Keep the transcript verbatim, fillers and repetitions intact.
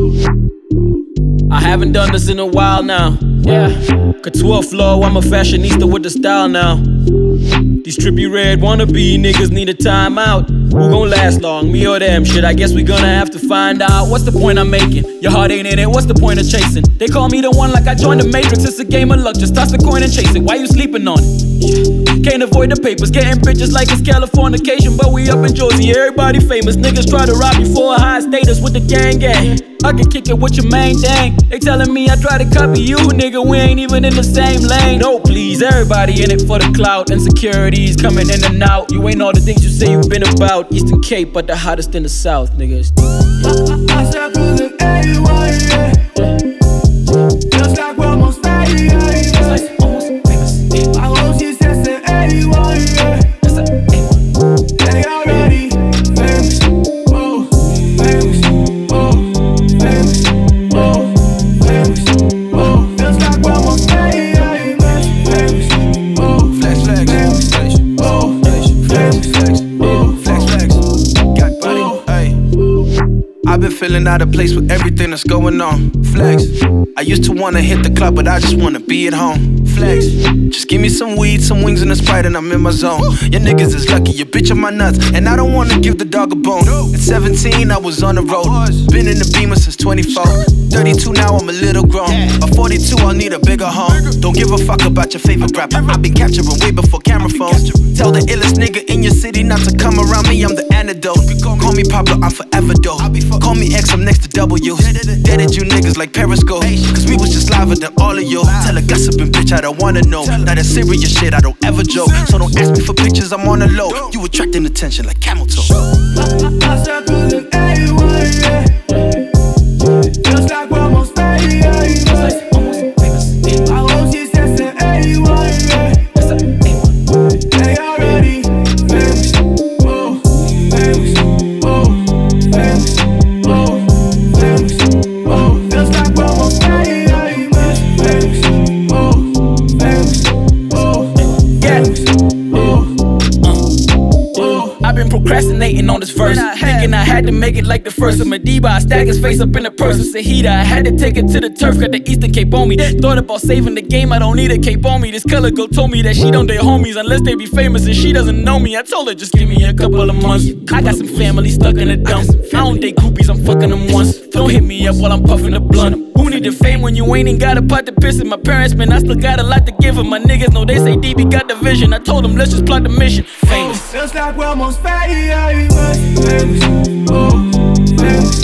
I haven't done this in a while now. Yeah, couture flow, I'm a fashionista with the style now. These trippy red wannabe niggas need a timeout. Who gon' last long, me or them? Shit, I guess we gonna have to find out. What's the point I'm making? Your heart ain't in it, what's the point of chasing? They call me the one like I joined the Matrix. It's a game of luck, just toss the coin and chase it. Why you sleeping on it? Can't avoid the papers, getting bitches like it's Californication. But we up in Jersey, everybody famous. Niggas try to rob you for a high status with the gang gang. I can kick it with your main thing. They telling me I try to copy you, nigga, we ain't even in the same lane. No, please, everybody in it for the clout. Insecurities coming in and out. You ain't all the things you say you've been about. Eastern Cape, but the hottest in the South, niggas. I said cruising everywhere, yeah. Just like we're almost famous, yeah. I hope she's testing everywhere, yeah. They already famous, oh, famous, oh, famous, oh, famous, oh. Just like we're almost famous, famous, oh. Flex, flex, flex, oh, flex, flex, oh, flex, flex. Got body, hey. I've been feeling out of place with everything that's going on. Flex. I used to wanna hit the club, but I just wanna be at home. Flex. Just give me some weed, some wings and a Sprite, and I'm in my zone. Your niggas is lucky, your bitch on my nuts, and I don't wanna give the dog a bone. At seventeen, I was on the road. Been in the Beamer since twenty-four. thirty-two now, I'm a little grown. By forty-two, I'll need a bigger home. Don't give a fuck about your favorite rapper. I've been capturing way before camera phones. Tell the illest nigga in your city not to come around me, I'm the antidote. Call me Pablo, I'm forever dope. Call me X, I'm next to W. Deaded you niggas like Periscope, cause we was just liver than all of you. Tell a gossiping bitch I don't wanna know. Now that serious shit I don't ever joke. So don't ask me for pictures, I'm on the low. You attracting attention like camel toe. I said cruising everywhere, yeah. Just like we're almost famous, yeah. I hope she's testing everywhere, yeah. They already famous, oh, famous, oh, famous, oh, famous, oh. Just like we're almost famous, famous, oh, famous, oh, famous, oh, oh. I've been procrastinating on this verse, thinking I had to make it like the first of Madiba. I stack his face up in the purse with Sahida. I had to take it to the turf, got the Eastern Cape on me. Thought about saving the game, I don't need a cape on me. This color girl told me that she don't date homies unless they be famous, and she doesn't know me. I told her just give me a couple of months. I got some family stuck in the dump. I don't date groupies, I'm fucking them once. Don't hit me up while I'm puffing the blunt. Who need the fame when you ain't even got a pot to piss in? My parents, man, I still got a lot to give them. My niggas know they say D B got the vision. I told them let's just plot the mission. Famous. Just like we're almost famous, famous, oh, famous.